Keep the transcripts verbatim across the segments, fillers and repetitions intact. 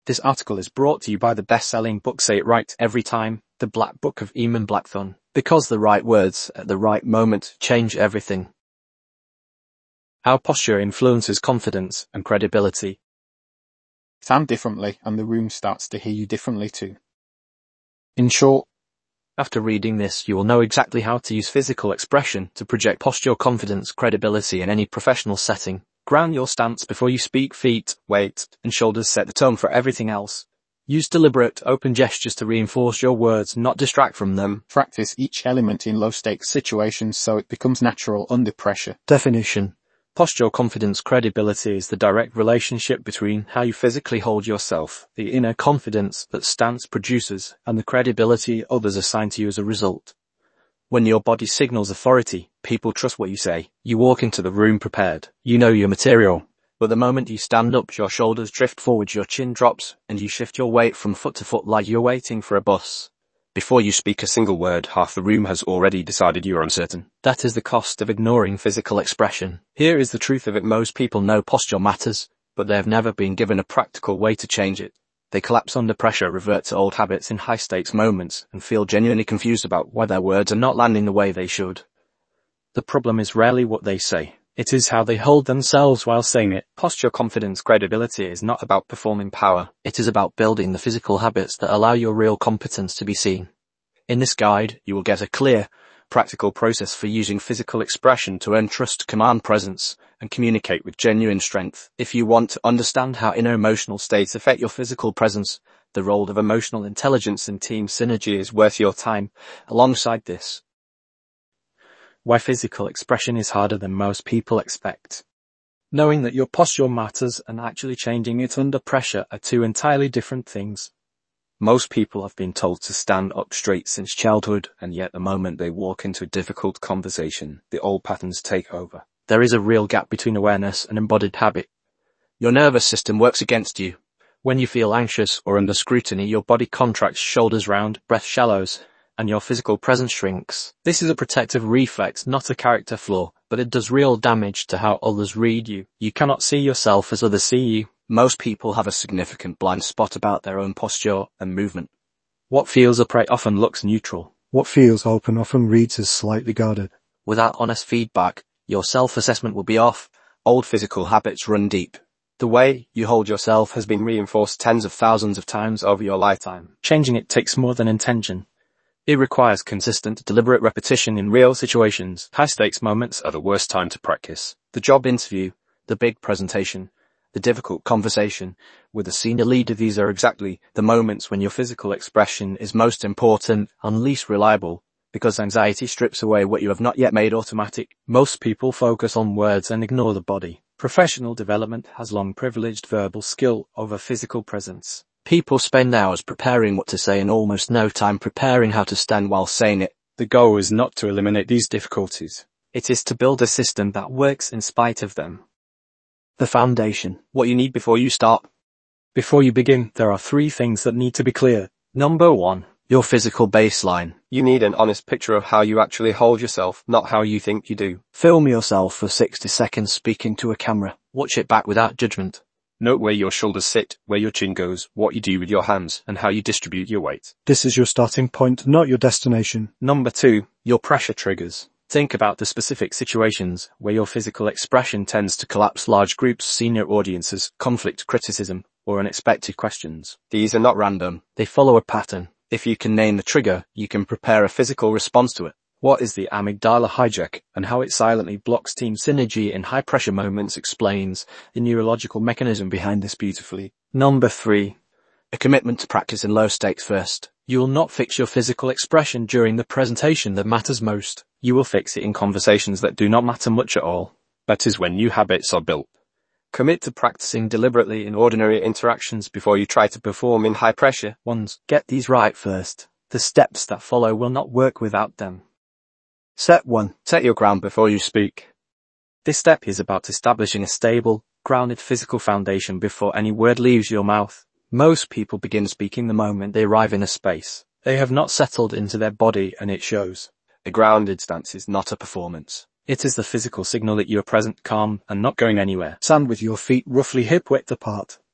This article is brought to you by the best-selling book Say It Right Every Time, The Black Book of Eamon Blackthorne, because the right words at the right moment change everything. How posture influences confidence and credibility. Stand differently and the room starts to hear you differently too. In short, after reading this, you will know exactly how to use physical expression to project posture, confidence, credibility in any professional setting. Ground your stance before you speak. Feet, weight, and shoulders set the tone for everything else. Use deliberate, open gestures to reinforce your words, not distract from them. Practice each element in low-stakes situations so it becomes natural under pressure. Definition. Posture, confidence, credibility is the direct relationship between how you physically hold yourself, the inner confidence that stance produces, and the credibility others assign to you as a result. When your body signals authority, people trust what you say. You walk into the room prepared. You know your material. But the moment you stand up, your shoulders drift forwards, your chin drops, and you shift your weight from foot to foot like you're waiting for a bus. Before you speak a single word, half the room has already decided you're uncertain. That is the cost of ignoring physical expression. Here is the truth of it. Most people know posture matters, but they have never been given a practical way to change it. They collapse under pressure, revert to old habits in high-stakes moments, and feel genuinely confused about why their words are not landing the way they should. The problem is rarely what they say. It is how they hold themselves while saying it. Posture, confidence, credibility is not about performing power. It is about building the physical habits that allow your real competence to be seen. In this guide, you will get a clear, practical process for using physical expression to earn trust, command presence, and communicate with genuine strength. If you want to understand how inner emotional states affect your physical presence, the role of emotional intelligence in team synergy is worth your time. Alongside this, why physical expression is harder than most people expect. Knowing that your posture matters and actually changing it under pressure are two entirely different things. Most people have been told to stand up straight since childhood, and yet the moment they walk into a difficult conversation, the old patterns take over. There is a real gap between awareness and embodied habit. Your nervous system works against you. When you feel anxious or under scrutiny, your body contracts, shoulders round, breath shallows, and your physical presence shrinks. This is a protective reflex, not a character flaw, but it does real damage to how others read you. You cannot see yourself as others see you. Most people have a significant blind spot about their own posture and movement. What feels upright often looks neutral. What feels open often reads as slightly guarded. Without honest feedback, your self-assessment will be off. Old physical habits run deep. The way you hold yourself has been reinforced tens of thousands of times over your lifetime. Changing it takes more than intention. It requires consistent, deliberate repetition in real situations. High-stakes moments are the worst time to practice. The job interview, the big presentation, the difficult conversation with a senior leader, these are exactly the moments when your physical expression is most important and least reliable, because anxiety strips away what you have not yet made automatic. Most people focus on words and ignore the body. Professional development has long privileged verbal skill over physical presence. People spend hours preparing what to say and almost no time preparing how to stand while saying it. the goal is not to eliminate these difficulties. It is to build a system that works in spite of them. The foundation. What you need before you start. Before you begin, there are three things that need to be clear. Number one, your physical baseline. You need an honest picture of how you actually hold yourself, not how you think you do. Film yourself for sixty seconds speaking to a camera. Watch it back without judgment. Note where your shoulders sit, where your chin goes, what you do with your hands, and how you distribute your weight. This is your starting point, not your destination. Number two, your pressure triggers. Think about the specific situations where your physical expression tends to collapse: large groups, senior audiences, conflict, criticism, or unexpected questions. These are not random. They follow a pattern. If you can name the trigger, you can prepare a physical response to it. What is the amygdala hijack and how it silently blocks team synergy in high-pressure moments explains the neurological mechanism behind this beautifully. Number three, a commitment to practice in low stakes first. You will not fix your physical expression during the presentation that matters most. You will fix it in conversations that do not matter much at all. That is when new habits are built. Commit to practicing deliberately in ordinary interactions before you try to perform in high-pressure ones. Get these right first. The steps that follow will not work without them. Step one. Set your ground before you speak. This step is about establishing a stable, grounded physical foundation before any word leaves your mouth. Most people begin speaking the moment they arrive in a space. They have not settled into their body, and it shows. A grounded stance is not a performance. It is the physical signal that you are present, calm, and not going anywhere. Stand with your feet roughly hip-width apart.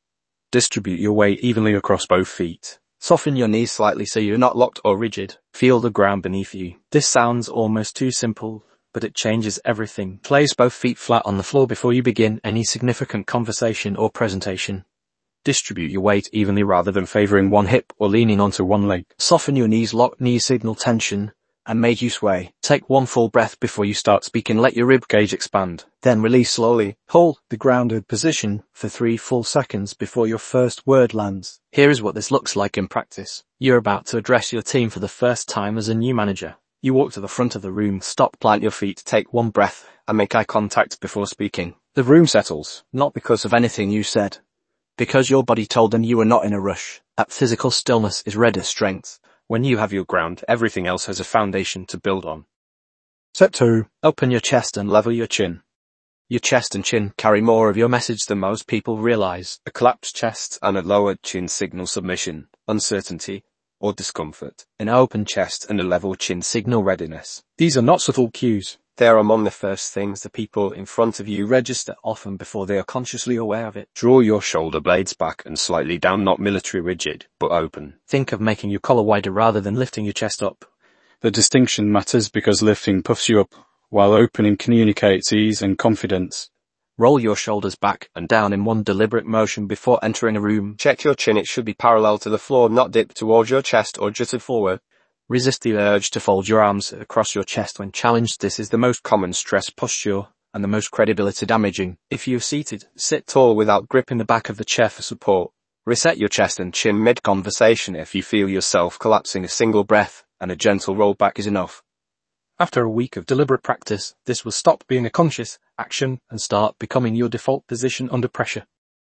Distribute your weight evenly across both feet. Soften your knees slightly so you're not locked or rigid. Feel the ground beneath you. This sounds almost too simple, but it changes everything. Place both feet flat on the floor before you begin any significant conversation or presentation. Distribute your weight evenly rather than favoring one hip or leaning onto one leg. Soften your knees, lock knees signal tension, and make you sway. Take one full breath before you start speaking. Let your rib cage expand. Then release slowly. Hold the grounded position for three full seconds before your first word lands. Here is what this looks like in practice. You're about to address your team for the first time as a new manager. You walk to the front of the room, stop, plant your feet, take one breath, and make eye contact before speaking. The room settles, not because of anything you said, because your body told them you were not in a rush. That physical stillness is ready strength. When you have your ground, everything else has a foundation to build on. Step two. Open your chest and level your chin. Your chest and chin carry more of your message than most people realize. A collapsed chest and a lowered chin signal submission, uncertainty, or discomfort. An open chest and a level chin signal readiness. These are not subtle cues. They are among the first things the people in front of you register, often before they are consciously aware of it. Draw your shoulder blades back and slightly down, not military rigid, but open. Think of making your collar wider rather than lifting your chest up. The distinction matters because lifting puffs you up, while opening communicates ease and confidence. Roll your shoulders back and down in one deliberate motion before entering a room. Check your chin. It should be parallel to the floor, not dip towards your chest or jutted forward. Resist the urge to fold your arms across your chest when challenged. This is the most common stress posture and the most credibility damaging. If you're seated, sit tall without gripping the back of the chair for support. Reset your chest and chin mid-conversation if you feel yourself collapsing. A single breath and a gentle roll back is enough. After a week of deliberate practice, this will stop being a conscious action and start becoming your default position under pressure.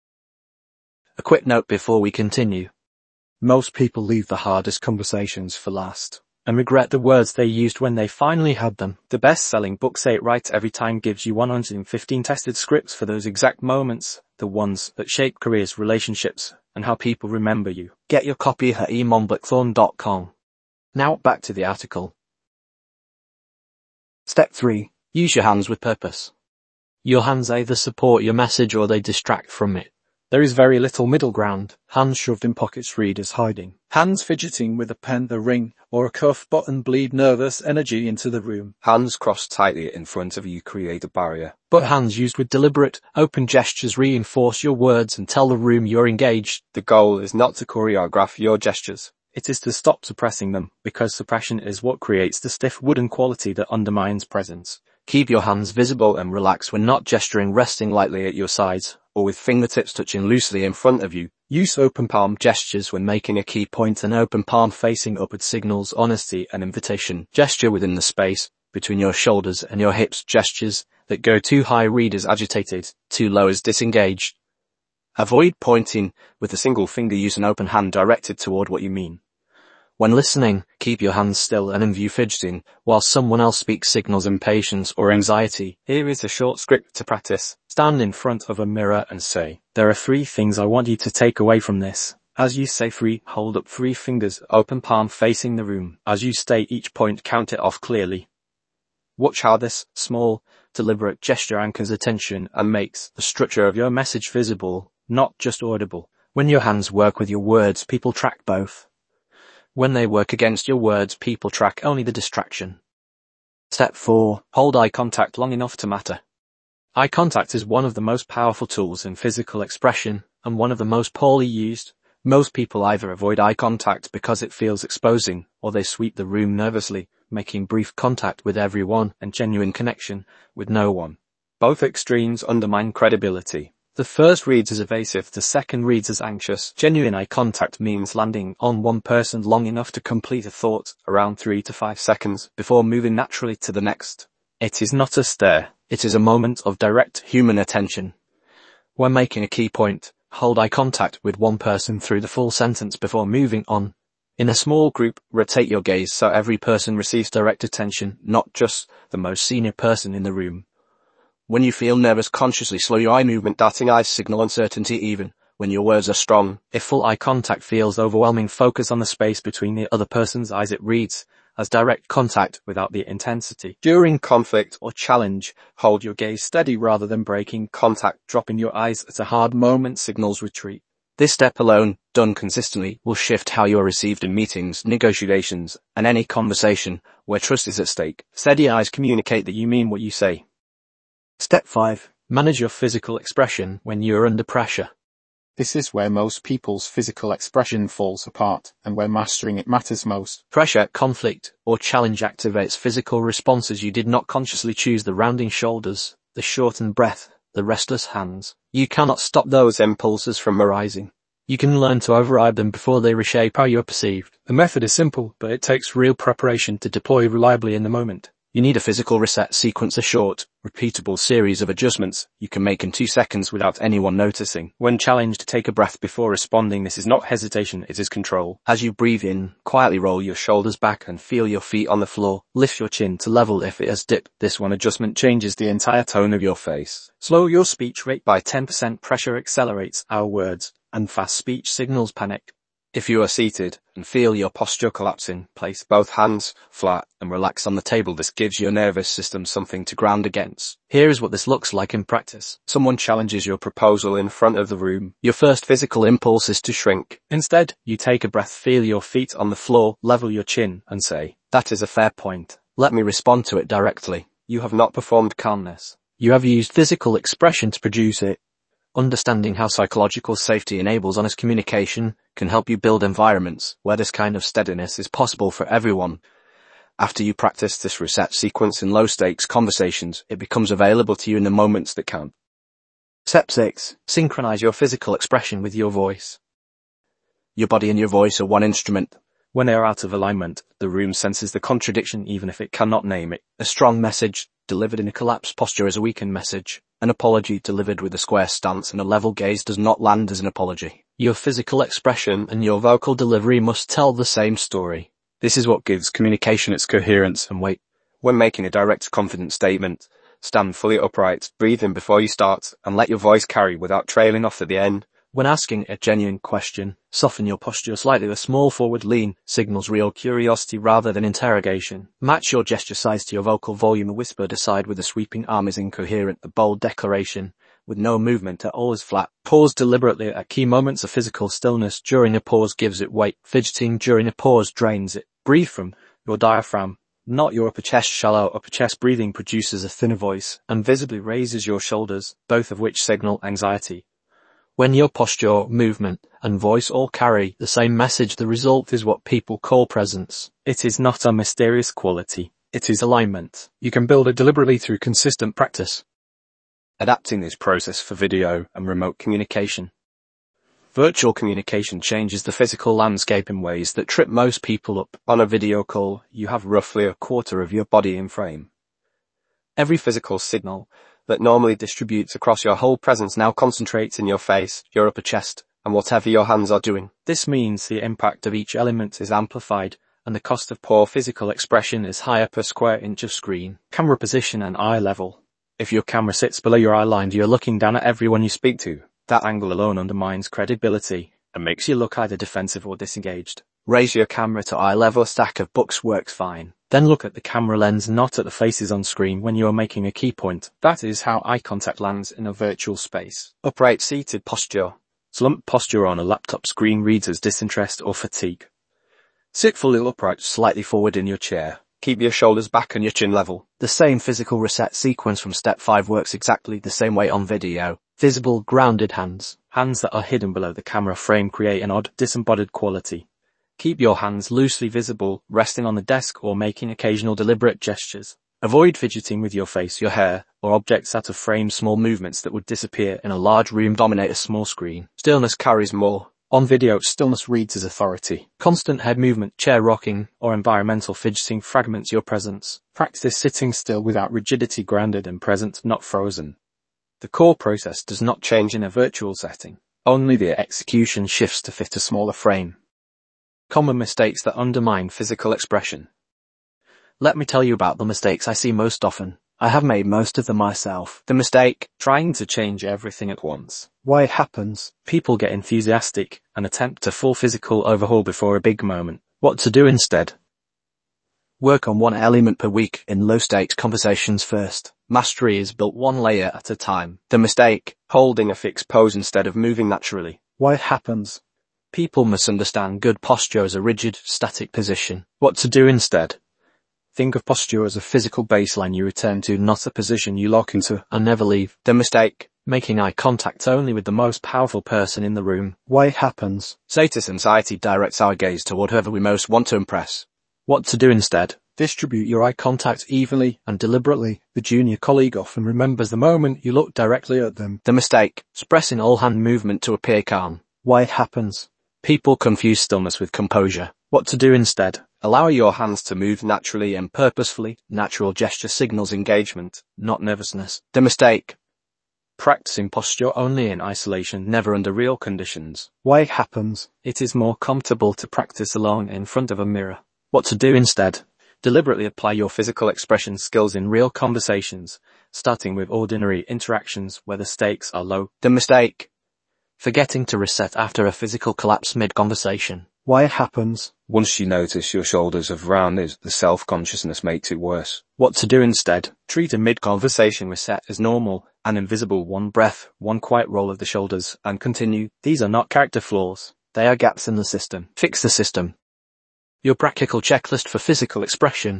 A quick note before we continue. Most people leave the hardest conversations for last and regret the words they used when they finally had them. The best-selling book Say It Right Every Time gives you one hundred fifteen tested scripts for those exact moments, the ones that shape careers, relationships, and how people remember you. Get your copy at e mon blackthorn dot com. Now back to the article. Step three. Use your hands with purpose. Your hands either support your message or they distract from it. There is very little middle ground. Hands shoved in pockets read as hiding. Hands fidgeting with a pen, a ring, or a cuff button bleed nervous energy into the room. Hands crossed tightly in front of you create a barrier. But hands used with deliberate, open gestures reinforce your words and tell the room you're engaged. The goal is not to choreograph your gestures. It is to stop suppressing them, because suppression is what creates the stiff wooden quality that undermines presence. Keep your hands visible and relaxed when not gesturing, resting lightly at your sides, or with fingertips touching loosely in front of you. Use open palm gestures when making a key point. An open palm facing upward signals honesty and invitation. Gesture within the space between your shoulders and your hips. Gestures that go too high read as agitated, too low as disengaged. Avoid pointing with a single finger. Use an open hand directed toward what you mean. When listening, keep your hands still and in view. Fidgeting while someone else speaks signals impatience or anxiety. Here is a short script to practice. Stand in front of a mirror and say, "There are three things I want you to take away from this." As you say three, hold up three fingers, open palm facing the room. As you state each point, count it off clearly. Watch how this small, deliberate gesture anchors attention and makes the structure of your message visible, not just audible. When your hands work with your words, people track both. When they work against your words, people track only the distraction. Step four. Hold eye contact long enough to matter. Eye contact is one of the most powerful tools in physical expression, and one of the most poorly used. Most people either avoid eye contact because it feels exposing, or they sweep the room nervously, making brief contact with everyone and genuine connection with no one. Both extremes undermine credibility. The first reads as evasive, the second reads as anxious. Genuine eye contact means landing on one person long enough to complete a thought, around three to five seconds, before moving naturally to the next. It is not a stare, it is a moment of direct human attention. When making a key point, hold eye contact with one person through the full sentence before moving on. In a small group, rotate your gaze so every person receives direct attention, not just the most senior person in the room. When you feel nervous, consciously slow your eye movement. Darting eyes signal uncertainty even when your words are strong. If full eye contact feels overwhelming, focus on the space between the other person's eyes. It reads as direct contact without the intensity. During conflict or challenge, hold your gaze steady rather than breaking contact. Dropping your eyes at a hard moment signals retreat. This step alone, done consistently, will shift how you are received in meetings, negotiations, and any conversation where trust is at stake. Steady eyes communicate that you mean what you say. Step five. Manage your physical expression when you are under pressure. This is where most people's physical expression falls apart, and where mastering it matters most. Pressure, conflict, or challenge activates physical responses you did not consciously choose: the rounding shoulders, the shortened breath, the restless hands. You cannot stop those impulses from arising. You can learn to override them before they reshape how you are perceived. The method is simple, but it takes real preparation to deploy reliably in the moment. You need a physical reset sequence, a short, repeatable series of adjustments you can make in two seconds without anyone noticing. When challenged, take a breath before responding. This is not hesitation, it is control. As you breathe in, quietly roll your shoulders back and feel your feet on the floor. Lift your chin to level if it has dipped. This one adjustment changes the entire tone of your face. Slow your speech rate by ten percent. Pressure accelerates our words, and fast speech signals panic. If you are seated and feel your posture collapsing, place both hands flat and relax on the table. This gives your nervous system something to ground against. Here is what this looks like in practice. Someone challenges your proposal in front of the room. Your first physical impulse is to shrink. Instead, you take a breath, feel your feet on the floor, level your chin, and say, "That is a fair point. Let me respond to it directly." You have not performed calmness. You have used physical expression to produce it. Understanding how psychological safety enables honest communication can help you build environments where this kind of steadiness is possible for everyone. After you practice this reset sequence in low-stakes conversations, it becomes available to you in the moments that count. Step six. Synchronize your physical expression with your voice. Your body and your voice are one instrument. When they are out of alignment, the room senses the contradiction even if it cannot name it. A strong message delivered in a collapsed posture is a weakened message. An apology delivered with a square stance and a level gaze does not land as an apology. Your physical expression and your vocal delivery must tell the same story. This is what gives communication its coherence and weight. When making a direct, confident statement, stand fully upright, breathe in before you start, and let your voice carry without trailing off at the end. When asking a genuine question, soften your posture slightly. A small forward lean signals real curiosity rather than interrogation. Match your gesture size to your vocal volume. A whispered aside with a sweeping arm is incoherent. The bold declaration, with no movement at all, is flat. Pause deliberately at key moments. A physical stillness during a pause gives it weight. Fidgeting during a pause drains it. Breathe from your diaphragm, not your upper chest. Shallow upper chest breathing produces a thinner voice and visibly raises your shoulders, both of which signal anxiety. When your posture, movement, and voice all carry the same message, the result is what people call presence. It is not a mysterious quality. It is alignment. You can build it deliberately through consistent practice. Adapting this process for video and remote communication. Virtual communication changes the physical landscape in ways that trip most people up. On a video call, you have roughly a quarter of your body in frame. Every physical signal that normally distributes across your whole presence now concentrates in your face, your upper chest, and whatever your hands are doing. This means the impact of each element is amplified, and the cost of poor physical expression is higher per square inch of screen. Camera position and eye level. If your camera sits below your eye line, you're looking down at everyone you speak to. That angle alone undermines credibility and makes you look either defensive or disengaged. Raise your camera to eye level. A stack of books works fine. Then look at the camera lens, not at the faces on screen when you are making a key point. That is how eye contact lands in a virtual space. Upright seated posture. Slump posture on a laptop screen reads as disinterest or fatigue. Sit fully upright, slightly forward in your chair. Keep your shoulders back and your chin level. The same physical reset sequence from step five works exactly the same way on video. Visible, grounded hands. Hands that are hidden below the camera frame create an odd, disembodied quality. Keep your hands loosely visible, resting on the desk or making occasional deliberate gestures. Avoid fidgeting with your face, your hair, or objects out of frame. Small movements that would disappear in a large room dominate a small screen. Stillness carries more. On video, stillness reads as authority. Constant head movement, chair rocking, or environmental fidgeting fragments your presence. Practice sitting still without rigidity, grounded and present, not frozen. The core process does not change in a virtual setting. Only the execution shifts to fit a smaller frame. Common mistakes that undermine physical expression. Let me tell you about the mistakes I see most often. I have made most of them myself. The mistake, trying to change everything at once. Why it happens. People get enthusiastic and attempt a full physical overhaul before a big moment. What to do instead? Work on one element per week in low-stakes conversations first. Mastery is built one layer at a time. The mistake, holding a fixed pose instead of moving naturally. Why it happens. People misunderstand good posture as a rigid, static position. What to do instead? Think of posture as a physical baseline you return to, not a position you lock into and never leave. The mistake. Making eye contact only with the most powerful person in the room. Why it happens. Status anxiety directs our gaze toward whoever we most want to impress. What to do instead? Distribute your eye contact evenly and deliberately. The junior colleague often remembers the moment you look directly at them. The mistake. Expressing all hand movement to appear calm. Why it happens. People confuse stillness with composure. What to do instead? Allow your hands to move naturally and purposefully. Natural gesture signals engagement, not nervousness. The mistake. Practicing posture only in isolation, never under real conditions. Why it happens. It is more comfortable to practice alone in front of a mirror. What to do instead? Deliberately apply your physical expression skills in real conversations, starting with ordinary interactions where the stakes are low. The mistake. Forgetting to reset after a physical collapse mid-conversation. Why it happens. Once you notice your shoulders have rounded, the self-consciousness makes it worse. What to do instead? Treat a mid-conversation reset as normal, an invisible one breath, one quiet roll of the shoulders, and continue. These are not character flaws. They are gaps in the system. Fix the system. Your practical checklist for physical expression.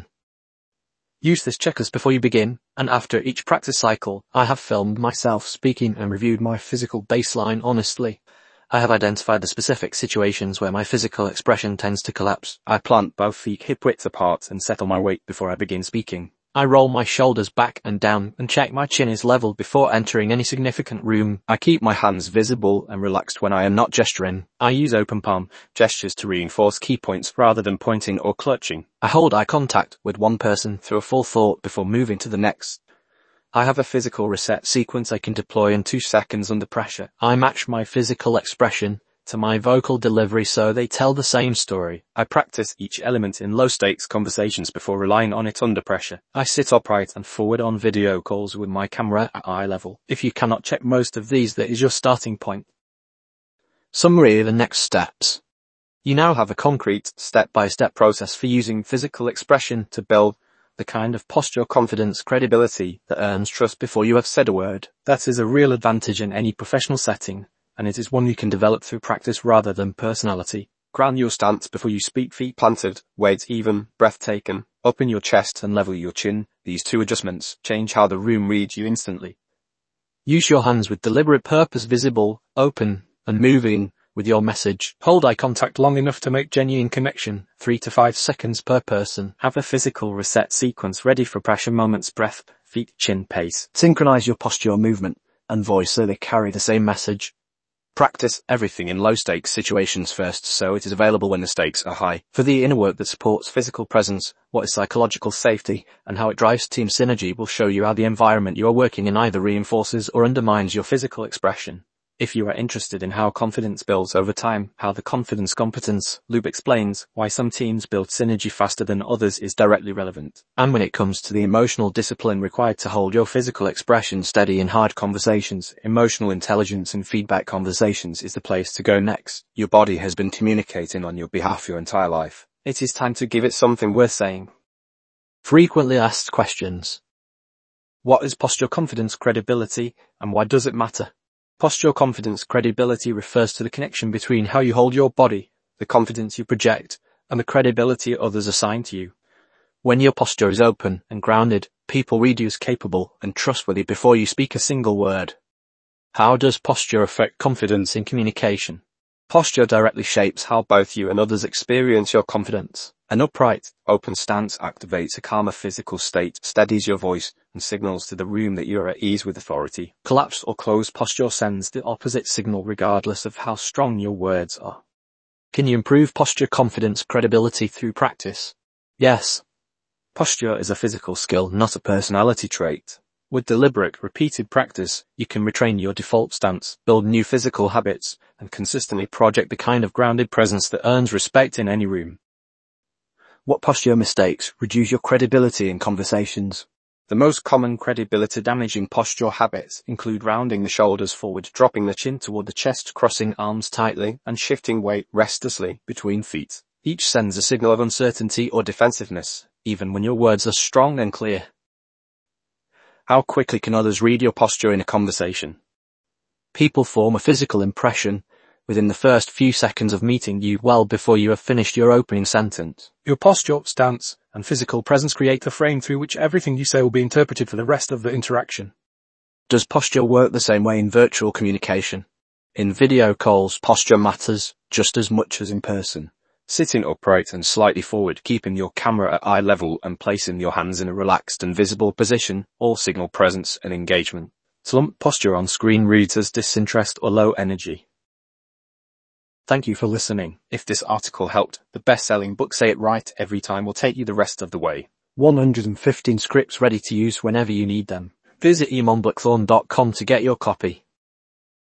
Use this checklist before you begin, and after each practice cycle, I have filmed myself speaking and reviewed my physical baseline honestly. I have identified the specific situations where my physical expression tends to collapse. I plant both feet hip-width apart and settle my weight before I begin speaking. I roll my shoulders back and down and check my chin is level before entering any significant room. I keep my hands visible and relaxed when I am not gesturing. I use open palm gestures to reinforce key points rather than pointing or clutching. I hold eye contact with one person through a full thought before moving to the next. I have a physical reset sequence I can deploy in two seconds under pressure. I match my physical expression to my vocal delivery so they tell the same story. I practice each element in low-stakes conversations before relying on it under pressure. I sit upright and forward on video calls with my camera at eye level. If you cannot check most of these, that is your starting point. Summary of the next steps. You now have a concrete, step-by-step process for using physical expression to build the kind of posture, confidence, credibility that earns trust before you have said a word. That is a real advantage in any professional setting, and it is one you can develop through practice rather than personality. Ground your stance before you speak, feet planted, weight even, breath taken. Open your chest and level your chin. These two adjustments change how the room reads you instantly. Use your hands with deliberate purpose, visible, open, and moving with your message. Hold eye contact long enough to make genuine connection, three to five seconds per person. Have a physical reset sequence ready for pressure moments, breath, feet, chin, pace. Synchronize your posture, movement, and voice so they carry the same message. Practice everything in low-stakes situations first, so it is available when the stakes are high. For the inner work that supports physical presence, what is psychological safety, and how it drives team synergy will show you how the environment you are working in either reinforces or undermines your physical expression. If you are interested in how confidence builds over time, how the confidence competence loop explains why some teams build synergy faster than others is directly relevant. And when it comes to the emotional discipline required to hold your physical expression steady in hard conversations, emotional intelligence and feedback conversations is the place to go next. Your body has been communicating on your behalf your entire life. It is time to give it something worth saying. Frequently asked questions. What is posture confidence credibility, and why does it matter? Posture confidence credibility refers to the connection between how you hold your body, the confidence you project, and the credibility others assign to you. When your posture is open and grounded, people read you as capable and trustworthy before you speak a single word. How does posture affect confidence in communication? Posture directly shapes how both you and others experience your confidence. An upright, open stance activates a calmer physical state, steadies your voice, and signals to the room that you are at ease with authority. Collapsed or closed posture sends the opposite signal regardless of how strong your words are. Can you improve posture confidence credibility through practice? Yes. Posture is a physical skill, not a personality trait. With deliberate, repeated practice, you can retrain your default stance, build new physical habits, and consistently project the kind of grounded presence that earns respect in any room. What posture mistakes reduce your credibility in conversations? The most common credibility-damaging posture habits include rounding the shoulders forward, dropping the chin toward the chest, crossing arms tightly, and shifting weight restlessly between feet. Each sends a signal of uncertainty or defensiveness, even when your words are strong and clear. How quickly can others read your posture in a conversation? People form a physical impression within the first few seconds of meeting you, well before you have finished your opening sentence. Your posture, stance, and physical presence create the frame through which everything you say will be interpreted for the rest of the interaction. Does posture work the same way in virtual communication? In video calls, posture matters just as much as in person. Sitting upright and slightly forward, keeping your camera at eye level and placing your hands in a relaxed and visible position all signal presence and engagement. Slump posture on screen reads as disinterest or low energy. Thank you for listening. If this article helped, the best-selling book Say It Right Every Time will take you the rest of the way. one hundred fifteen scripts ready to use whenever you need them. Visit eamon blackthorne dot com to get your copy.